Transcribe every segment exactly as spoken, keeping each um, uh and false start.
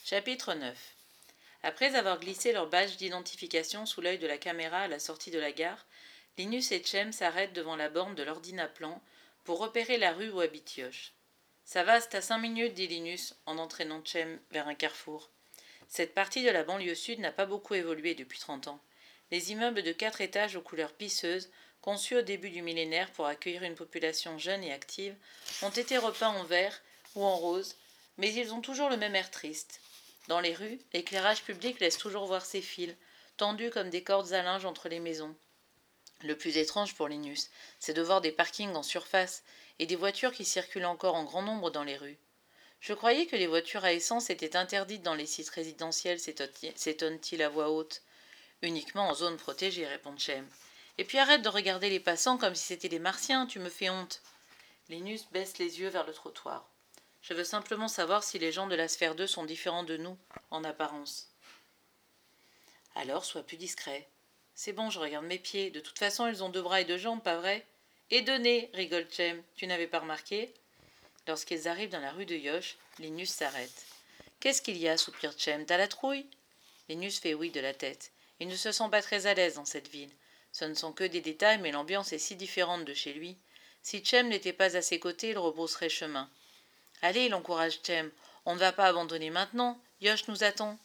Chapitre neuf. Après avoir glissé leur badge d'identification sous l'œil de la caméra à la sortie de la gare, Linus et Chem s'arrêtent devant la borne de l'ordinaplan pour repérer la rue où habite Yosh. « Ça va, c'est à cinq minutes, dit Linus en entraînant Chem vers un carrefour. Cette partie de la banlieue sud n'a pas beaucoup évolué depuis trente ans. Les immeubles de quatre étages aux couleurs pisseuses, conçus au début du millénaire pour accueillir une population jeune et active, ont été repeints en vert ou en rose, mais ils ont toujours le même air triste. Dans les rues, l'éclairage public laisse toujours voir ses fils, tendus comme des cordes à linge entre les maisons. Le plus étrange pour Linus, c'est de voir des parkings en surface et des voitures qui circulent encore en grand nombre dans les rues. Je croyais que les voitures à essence étaient interdites dans les sites résidentiels, s'étonne-t-il à voix haute. Uniquement en zone protégée, répond Chem. Et puis arrête de regarder les passants comme si c'était des martiens, tu me fais honte. Linus baisse les yeux vers le trottoir. Je veux simplement savoir si les gens de la sphère deux sont différents de nous, en apparence. Alors, sois plus discret. C'est bon, je regarde mes pieds. De toute façon, ils ont deux bras et deux jambes, pas vrai? Et deux nez, rigole Chem. Tu n'avais pas remarqué? Lorsqu'ils arrivent dans la rue de Yosh, Linus s'arrête. Qu'est-ce qu'il y a, soupire Chem. T'as la trouille? Linus fait oui de la tête. Il ne se sent pas très à l'aise dans cette ville. Ce ne sont que des détails, mais l'ambiance est si différente de chez lui. Si Chem n'était pas à ses côtés, il rebrousserait chemin. Allez, il encourage Chem. On ne va pas abandonner maintenant. Yosh nous attend.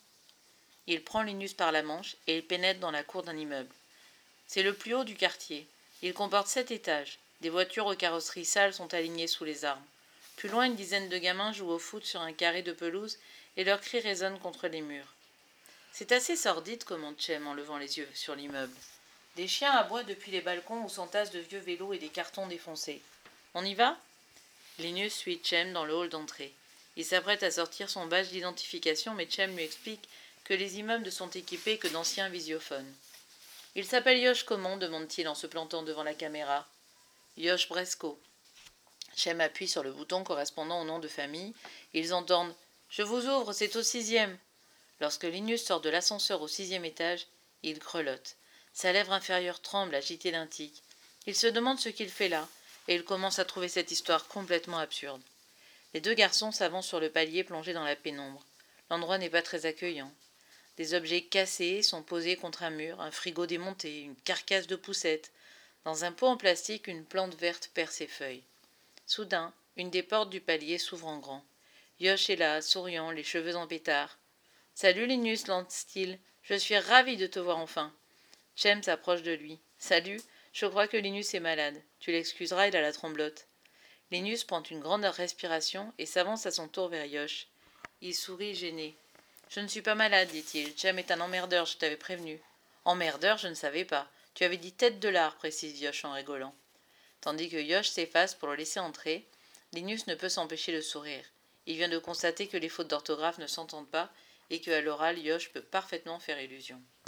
Il prend Linus par la manche et il pénètre dans la cour d'un immeuble. C'est le plus haut du quartier. Il comporte sept étages. Des voitures aux carrosseries sales sont alignées sous les arbres. Plus loin, une dizaine de gamins jouent au foot sur un carré de pelouse et leurs cris résonnent contre les murs. C'est assez sordide, commente Chem en levant les yeux sur l'immeuble. Des chiens aboient depuis les balcons où s'entassent de vieux vélos et des cartons défoncés. On y va? Linus suit Chem dans le hall d'entrée. Il s'apprête à sortir son badge d'identification, mais Chem lui explique que les immeubles ne sont équipés que d'anciens visiophones. « Il s'appelle Yosh comment ?» demande-t-il en se plantant devant la caméra. « Yosh Bresco. » Chem appuie sur le bouton correspondant au nom de famille. Ils entendent « Je vous ouvre, c'est au sixième !» Lorsque Linus sort de l'ascenseur au sixième étage, il grelotte. Sa lèvre inférieure tremble, agitée d'un tic. Il se demande ce qu'il fait là, et il commence à trouver cette histoire complètement absurde. Les deux garçons s'avancent sur le palier plongé dans la pénombre. L'endroit n'est pas très accueillant. Des objets cassés sont posés contre un mur, un frigo démonté, une carcasse de poussette. Dans un pot en plastique, une plante verte perd ses feuilles. Soudain, une des portes du palier s'ouvre en grand. Yosh est là, souriant, les cheveux en pétard. « Salut Linus, lance-t-il. Je suis ravi de te voir enfin. » Chem s'approche de lui. « Salut, je crois que Linus est malade. Tu l'excuseras, il a la tremblote. » Linus prend une grande respiration et s'avance à son tour vers Yosh. Il sourit gêné. « Je ne suis pas malade, dit-il. Chem est un emmerdeur, je t'avais prévenu. »« Emmerdeur, je ne savais pas. Tu avais dit tête de lard, précise Yosh en rigolant. » Tandis que Yosh s'efface pour le laisser entrer, Linus ne peut s'empêcher de sourire. Il vient de constater que les fautes d'orthographe ne s'entendent pas et qu'à l'oral, Yosh peut parfaitement faire illusion.